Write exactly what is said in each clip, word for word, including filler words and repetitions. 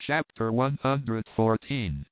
Chapter one hundred fourteen.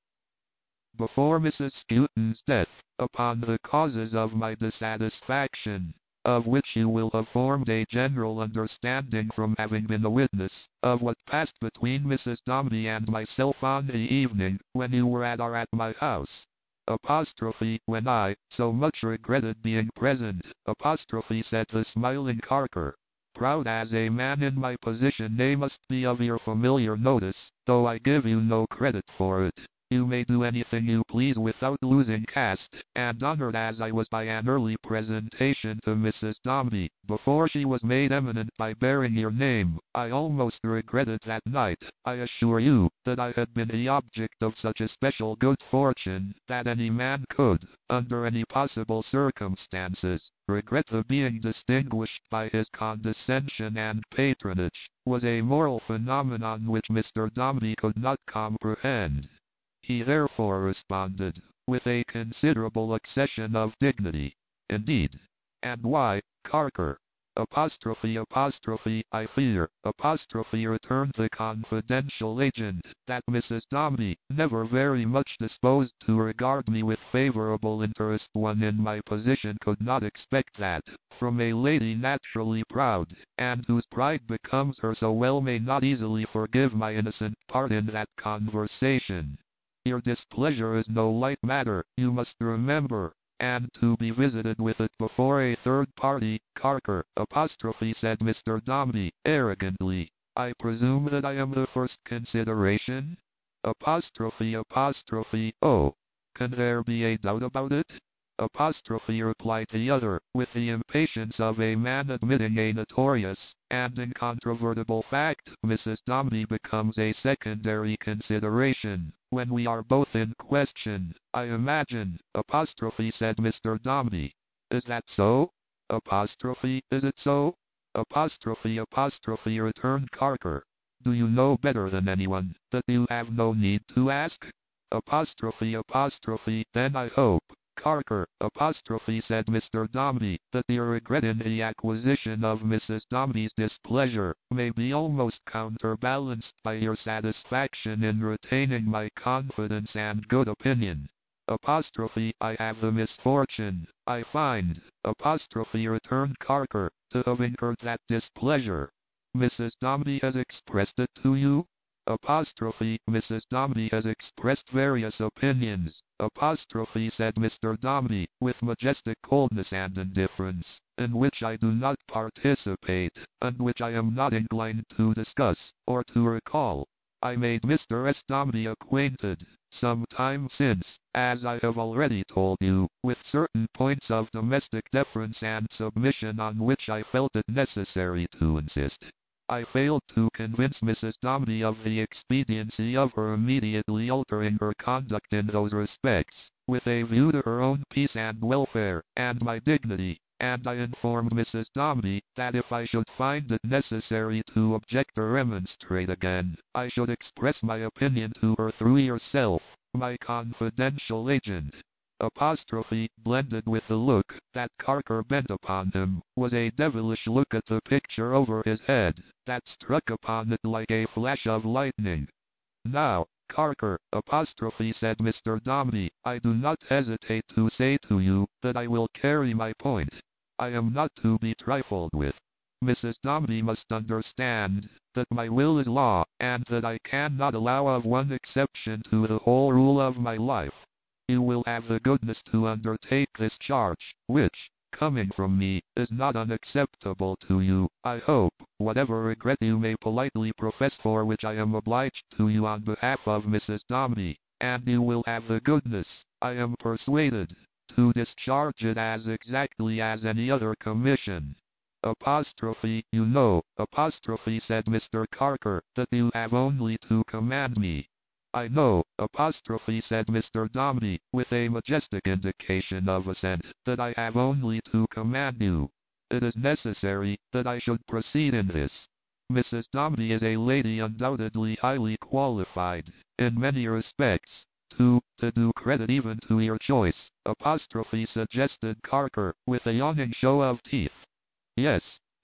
Before Missus Skewton's death, upon the causes of my dissatisfaction, of which you will have formed a general understanding from having been a witness of what passed between Missus Dombey and myself on the evening when you were at or at my house. Apostrophe, when I so much regretted being present, apostrophe said the smiling Carker. Proud as a man in my position they must be of your familiar notice, though I give you no credit for it. You may do anything you please without losing caste, and honored as I was by an early presentation to Missus Dombey, before she was made eminent by bearing your name, I almost regretted that night, I assure you, that I had been the object of such especial good fortune, that any man could, under any possible circumstances, regret the being distinguished by his condescension and patronage, was a moral phenomenon which Mister Dombey could not comprehend. He therefore responded, with a considerable accession of dignity, "Indeed. And why, Carker?" Apostrophe apostrophe I fear, apostrophe returned the confidential agent, that Missus Dombey, never very much disposed to regard me with favorable interest one in my position could not expect that, from a lady naturally proud, and whose pride becomes her so well may not easily forgive my innocent part in that conversation. Your displeasure is no light matter, you must remember, and to be visited with it before a third party, Carker, apostrophe said Mister Dombey, arrogantly. I presume that I am the first consideration? Apostrophe apostrophe, oh, can there be a doubt about it? Apostrophe replied the other, with the impatience of a man admitting a notorious and incontrovertible fact. Missus Dombey becomes a secondary consideration when we are both in question, I imagine, apostrophe said Mister Dombey. Is that so? Apostrophe, is it so? Apostrophe apostrophe returned Carker. Do you know better than anyone that you have no need to ask? Apostrophe apostrophe, then I hope, Carker, apostrophe said Mister Dombey, that your regret in the acquisition of Missus Dombey's displeasure may be almost counterbalanced by your satisfaction in retaining my confidence and good opinion. Apostrophe I have the misfortune, I find, apostrophe returned Carker, to have incurred that displeasure. Missus Dombey has expressed it to you? Apostrophe, Missus Dombey has expressed various opinions, apostrophe said Mister Dombey, with majestic coldness and indifference, in which I do not participate, and which I am not inclined to discuss, or to recall. I made Mister S. Dombey acquainted, some time since, as I have already told you, with certain points of domestic deference and submission on which I felt it necessary to insist. I failed to convince Missus Dombey of the expediency of her immediately altering her conduct in those respects, with a view to her own peace and welfare, and my dignity, and I informed Missus Dombey that if I should find it necessary to object or remonstrate again, I should express my opinion to her through yourself, my confidential agent. Apostrophe, blended with the look that Carker bent upon him, was a devilish look at the picture over his head, that struck upon it like a flash of lightning. Now, Carker, apostrophe said Mister Dombey, I do not hesitate to say to you that I will carry my point. I am not to be trifled with. Missus Dombey must understand that my will is law, and that I cannot allow of one exception to the whole rule of my life. You will have the goodness to undertake this charge, which, coming from me, is not unacceptable to you, I hope, whatever regret you may politely profess, for which I am obliged to you on behalf of Missus Dombey, and you will have the goodness, I am persuaded, to discharge it as exactly as any other commission. Apostrophe, you know, apostrophe said Mister Carker, that you have only to command me. I know, apostrophe said Mister Dombey, with a majestic indication of assent, that I have only to command you. It is necessary that I should proceed in this. Missus Dombey is a lady undoubtedly highly qualified, in many respects, to, to do credit even to your choice, apostrophe suggested Carker, with a yawning show of teeth. Yes,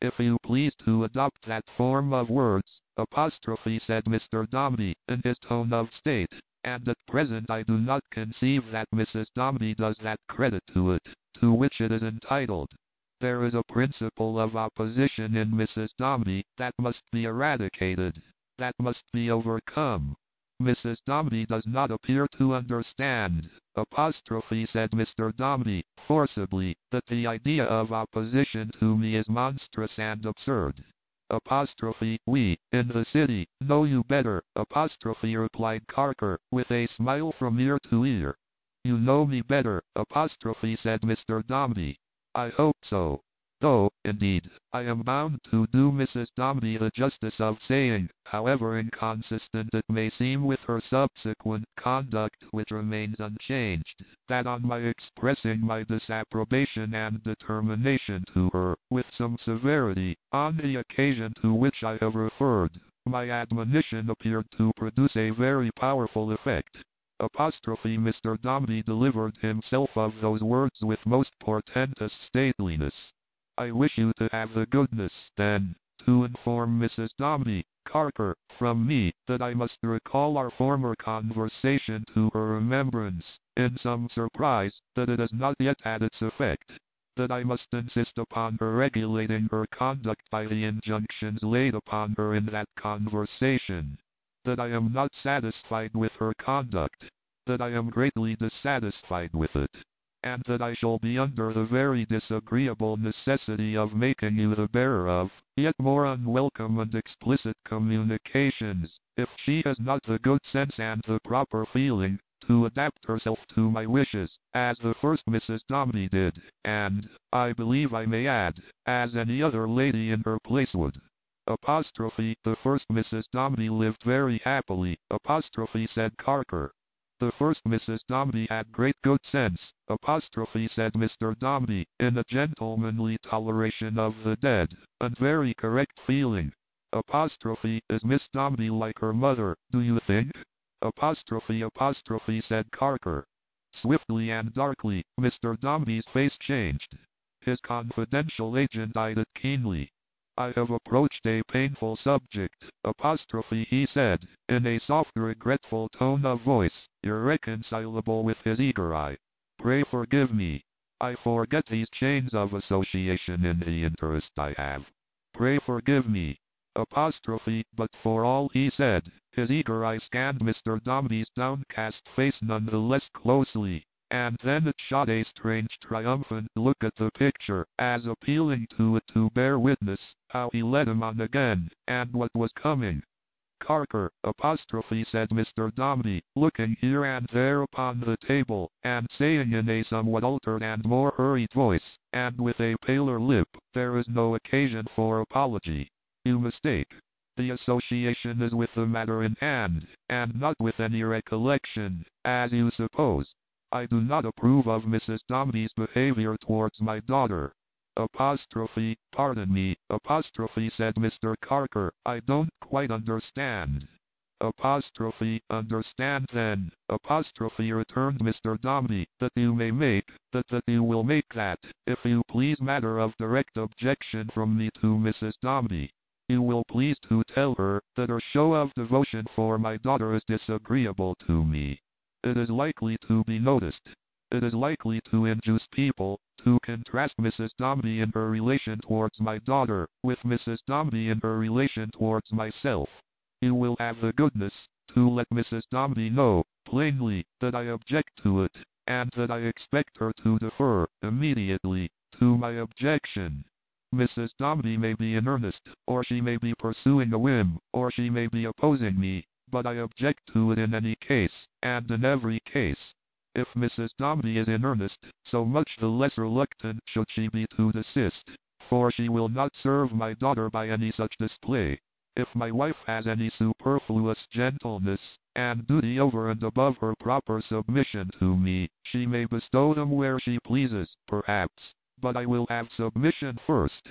If you please to adopt that form of words, apostrophe, said Mister Dombey, in his tone of state, and at present I do not conceive that Missus Dombey does that credit to it, to which it is entitled. There is a principle of opposition in Missus Dombey that must be eradicated, that must be overcome. Missus Dombey does not appear to understand, apostrophe, said Mister Dombey, forcibly, that the idea of opposition to me is monstrous and absurd. Apostrophe, we, in the city, know you better, apostrophe, replied Carker, with a smile from ear to ear. You know me better, apostrophe, said Mister Dombey. I hope so. Though, indeed, I am bound to do Missus Dombey the justice of saying, however inconsistent it may seem with her subsequent conduct, which remains unchanged, that on my expressing my disapprobation and determination to her, with some severity, on the occasion to which I have referred, my admonition appeared to produce a very powerful effect. Apostrophe, Mister Dombey delivered himself of those words with most portentous stateliness. I wish you to have the goodness, then, to inform Missus Dombey, Carker, from me, that I must recall our former conversation to her remembrance, in some surprise, that it has not yet had its effect. That I must insist upon her regulating her conduct by the injunctions laid upon her in that conversation. That I am not satisfied with her conduct. That I am greatly dissatisfied with it. And that I shall be under the very disagreeable necessity of making you the bearer of, yet more unwelcome and explicit communications, if she has not the good sense and the proper feeling, to adapt herself to my wishes, as the first Missus Dombey did, and, I believe I may add, as any other lady in her place would. Apostrophe, the first Missus Dombey lived very happily, apostrophe, said Carker. The first Missus Dombey had great good sense, apostrophe, said Mister Dombey, in a gentlemanly toleration of the dead, and very correct feeling. Apostrophe, is Miss Dombey like her mother, do you think? Apostrophe, apostrophe, said Carker. Swiftly and darkly, Mister Dombey's face changed. His confidential agent eyed it keenly. I have approached a painful subject, apostrophe, he said, in a soft regretful tone of voice, irreconcilable with his eager eye. Pray forgive me. I forget these chains of association in the interest I have. Pray forgive me. Apostrophe, but for all he said, his eager eye scanned Mister Dombey's downcast face none the less closely. And then it shot a strange triumphant look at the picture, as appealing to it to bear witness, how he led him on again, and what was coming. Carker, apostrophe, said Mister Dombey, looking here and there upon the table, and saying in a somewhat altered and more hurried voice, and with a paler lip, there is no occasion for apology. You mistake. The association is with the matter in hand, and not with any recollection, as you suppose. I do not approve of Missus Dombey's behavior towards my daughter. Apostrophe, pardon me, apostrophe, said Mister Carker, I don't quite understand. Apostrophe, understand then, apostrophe, returned Mister Dombey, that you may make, that that you will make that, if you please, matter of direct objection from me to Missus Dombey. You will please to tell her, that her show of devotion for my daughter is disagreeable to me. It is likely to be noticed. It is likely to induce people to contrast Missus Dombey in her relation towards my daughter with Missus Dombey in her relation towards myself. You will have the goodness to let Missus Dombey know, plainly, that I object to it, and that I expect her to defer, immediately, to my objection. Missus Dombey may be in earnest, or she may be pursuing a whim, or she may be opposing me, but I object to it in any case, and in every case. If Missus Dombey is in earnest, so much the less reluctant should she be to desist, for she will not serve my daughter by any such display. If my wife has any superfluous gentleness and duty over and above her proper submission to me, she may bestow them where she pleases, perhaps, but I will have submission first.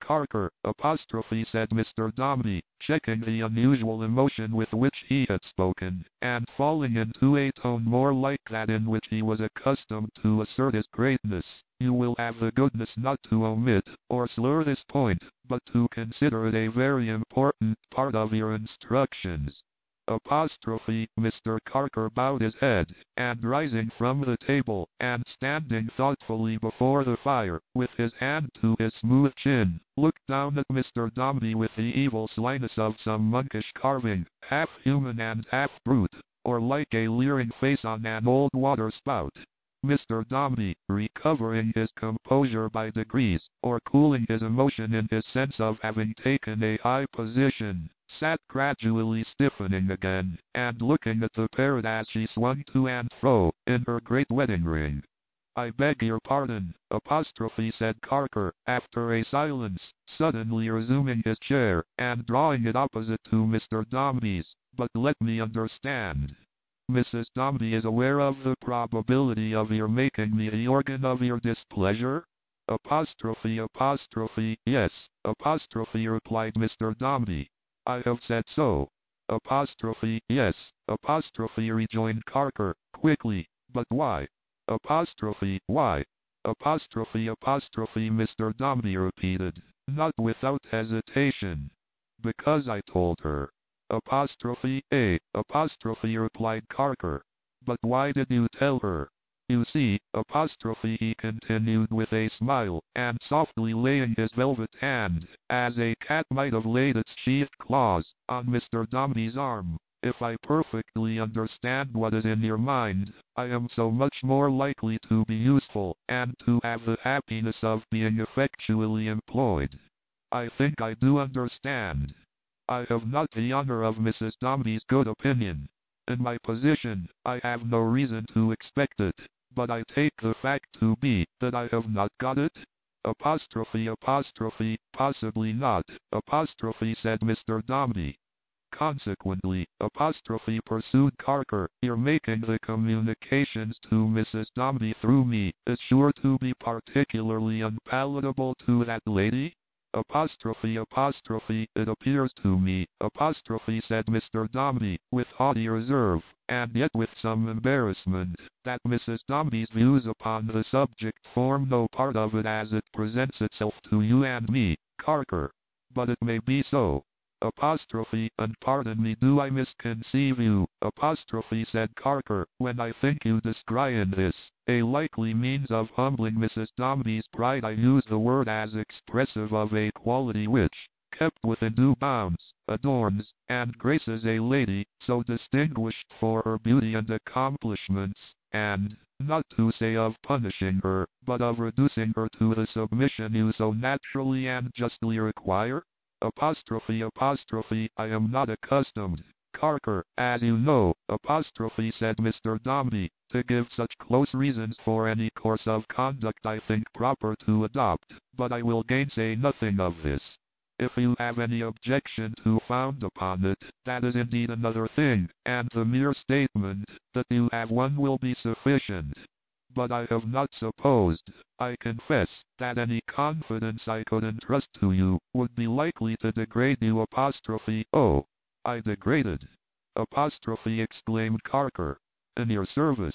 Carker, apostrophe, said Mister Dombey, checking the unusual emotion with which he had spoken, and falling into a tone more like that in which he was accustomed to assert his greatness. You will have the goodness not to omit or slur this point, but to consider it a very important part of your instructions. Apostrophe. Mister Carker bowed his head, and rising from the table, and standing thoughtfully before the fire, with his hand to his smooth chin, looked down at Mister Dombey with the evil slyness of some monkish carving, half human and half brute, or like a leering face on an old water spout. Mister Dombey, recovering his composure by degrees, or cooling his emotion in his sense of having taken a high position, sat gradually stiffening again, and looking at the parrot as she swung to and fro, in her great wedding ring. I beg your pardon, apostrophe, said Carker, after a silence, suddenly resuming his chair, and drawing it opposite to Mister Dombey's, but let me understand. Missus Dombey is aware of the probability of your making me the organ of your displeasure? Apostrophe, apostrophe, yes, apostrophe, replied Mister Dombey. I have said so. Apostrophe, yes, apostrophe, rejoined Carker, quickly, but why? Apostrophe, why? Apostrophe, apostrophe, Mister Dombey repeated, not without hesitation. Because I told her. Apostrophe, a, apostrophe, replied Carker. But why did you tell her? You see, apostrophe, he continued with a smile, and softly laying his velvet hand, as a cat might have laid its sheathed claws, on Mister Dombey's arm. If I perfectly understand what is in your mind, I am so much more likely to be useful, and to have the happiness of being effectually employed. I think I do understand. I have not the honor of Missus Dombey's good opinion. In my position, I have no reason to expect it, but I take the fact to be that I have not got it. Apostrophe, apostrophe, possibly not, apostrophe, said Mister Dombey. Consequently, apostrophe, pursued Carker, your making the communications to Missus Dombey through me is sure to be particularly unpalatable to that lady? Apostrophe, apostrophe, it appears to me, apostrophe, said Mister Dombey, with haughty reserve, and yet with some embarrassment, that Missus Dombey's views upon the subject form no part of it as it presents itself to you and me, Carker. But it may be so. Apostrophe, and pardon me, do I misconceive you, apostrophe, said Carker, when I think you descry in this a likely means of humbling Missus Dombey's pride? I use the word as expressive of a quality which, kept within due bounds, adorns and graces a lady so distinguished for her beauty and accomplishments, and, not to say of punishing her, but of reducing her to the submission you so naturally and justly require. Apostrophe, apostrophe, I am not accustomed, Carker, as you know, apostrophe, said Mister Dombey, to give such close reasons for any course of conduct I think proper to adopt, but I will gainsay nothing of this. If you have any objection to found upon it, that is indeed another thing, and the mere statement that you have one will be sufficient. But I have not supposed, I confess, that any confidence I could entrust to you would be likely to degrade you. Apostrophe, oh, I degraded, apostrophe, exclaimed Carker, in your service,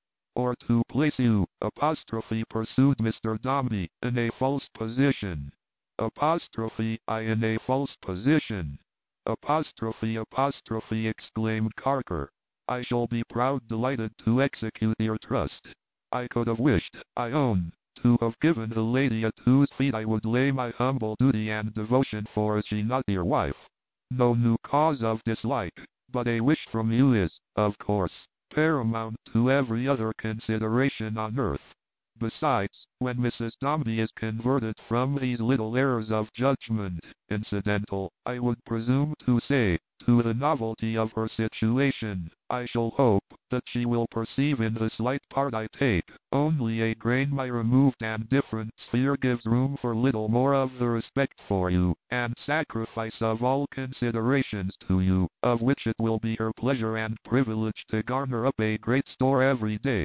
or to place you, apostrophe, pursued Mister Dombey, in a false position. Apostrophe, I in a false position. Apostrophe, apostrophe, exclaimed Carker. I shall be proud, delighted to execute your trust. I could have wished, I own, to have given the lady at whose feet I would lay my humble duty and devotion, for is she not your wife? No new cause of dislike, but a wish from you is, of course, paramount to every other consideration on earth. Besides, when Missus Dombey is converted from these little errors of judgment, incidental, I would presume to say, to the novelty of her situation, I shall hope that she will perceive in the slight part I take, only a grain my removed and different sphere gives room for little more of the respect for you, and sacrifice of all considerations to you, of which it will be her pleasure and privilege to garner up a great store every day.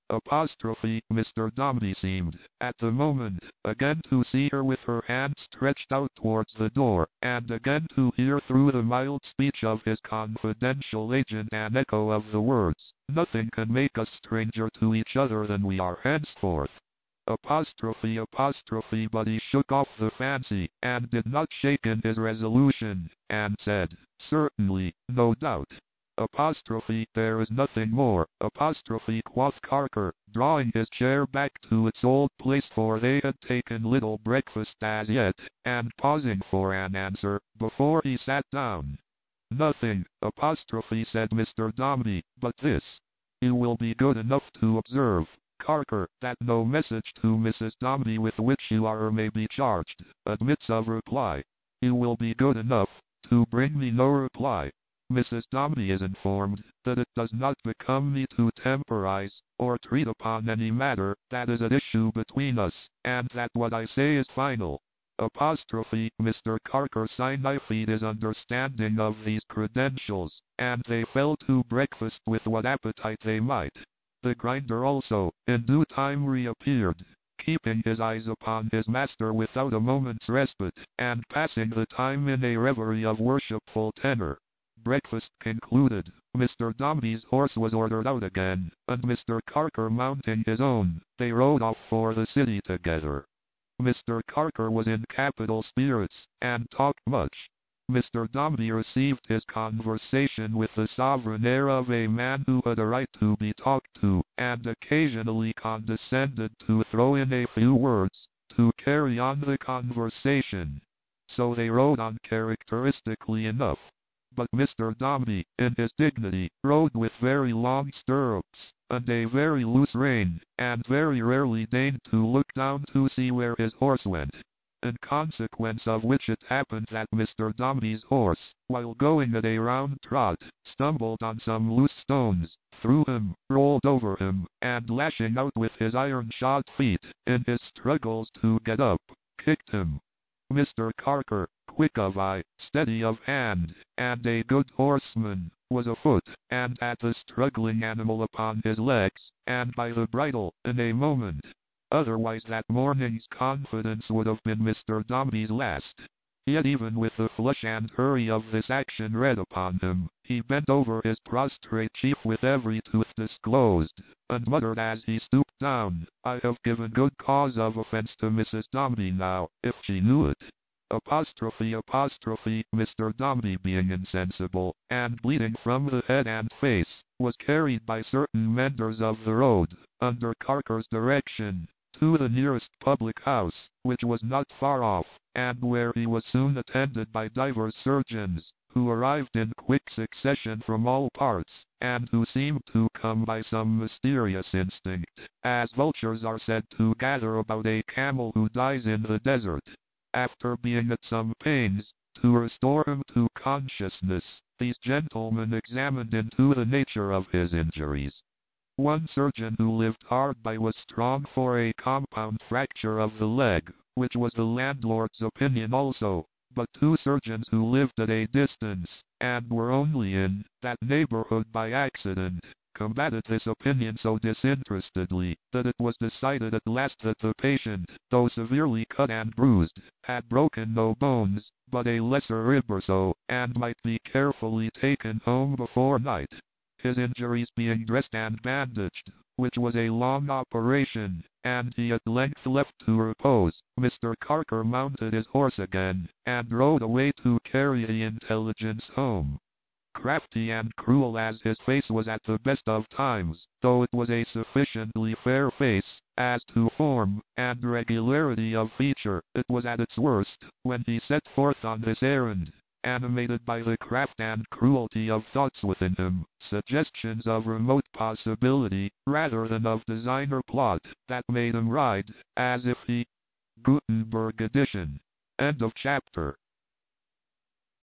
Apostrophe, Mister Dombey seemed, at the moment, again to see her with her hand stretched out towards the door, and again to hear through the mild speech of his confidential agent an echo of the words, "Nothing can make us stranger to each other than we are henceforth." Apostrophe, apostrophe, but he shook off the fancy, and did not shake in his resolution, and said, "Certainly, no doubt." Apostrophe, there is nothing more. Apostrophe, quoth Carker, drawing his chair back to its old place, for they had taken little breakfast as yet, and pausing for an answer, before he sat down. "Nothing, apostrophe," said Mister Dombey, "but this. You will be good enough to observe, Carker, that no message to Missus Dombey with which you are or may be charged, admits of reply. You will be good enough to bring me no reply. Missus Dombey is informed that it does not become me to temporize, or treat upon any matter that is at issue between us, and that what I say is final." Apostrophe, Mister Carker signified his understanding of these credentials, and they fell to breakfast with what appetite they might. The grinder also, in due time reappeared, keeping his eyes upon his master without a moment's respite, and passing the time in a reverie of worshipful tenor. Breakfast concluded, Mister Dombey's horse was ordered out again, and Mister Carker mounting his own, they rode off for the city together. Mister Carker was in capital spirits, and talked much. Mister Dombey received his conversation with the sovereign air of a man who had a right to be talked to, and occasionally condescended to throw in a few words, to carry on the conversation. So they rode on characteristically enough. But Mister Dombey, in his dignity, rode with very long stirrups, and a very loose rein, and very rarely deigned to look down to see where his horse went. In consequence of which it happened that Mister Dombey's horse, while going at a round trot, stumbled on some loose stones, threw him, rolled over him, and lashing out with his iron-shod feet, in his struggles to get up, kicked him. Mister Carker, quick of eye, steady of hand, and a good horseman, was afoot, and had the struggling animal upon his legs, and by the bridle, in a moment. Otherwise that morning's confidence would have been Mister Dombey's last. Yet even with the flush and hurry of this action red upon him, he bent over his prostrate chief with every tooth disclosed, and muttered as he stooped down, "I have given good cause of offense to Missus Dombey now, if she knew it." Apostrophe, apostrophe, Mister Dombey being insensible, and bleeding from the head and face, was carried by certain menders of the road, under Carker's direction, to the nearest public house, which was not far off, and where he was soon attended by divers surgeons, who arrived in quick succession from all parts, and who seemed to come by some mysterious instinct, as vultures are said to gather about a camel who dies in the desert. After being at some pains to restore him to consciousness, these gentlemen examined into the nature of his injuries. One surgeon who lived hard by was strong for a compound fracture of the leg, which was the landlord's opinion also, but two surgeons who lived at a distance, and were only in that neighborhood by accident, combated this opinion so disinterestedly, that it was decided at last that the patient, though severely cut and bruised, had broken no bones, but a lesser rib or so, and might be carefully taken home before night. His injuries being dressed and bandaged, which was a long operation, and he at length left to repose, Mister Carker mounted his horse again, and rode away to carry the intelligence home. Crafty and cruel as his face was at the best of times, though it was a sufficiently fair face, as to form and regularity of feature, it was at its worst, when he set forth on this errand, animated by the craft and cruelty of thoughts within him, suggestions of remote possibility, rather than of design or plot, that made him ride, as if he... Gutenberg edition. End of chapter.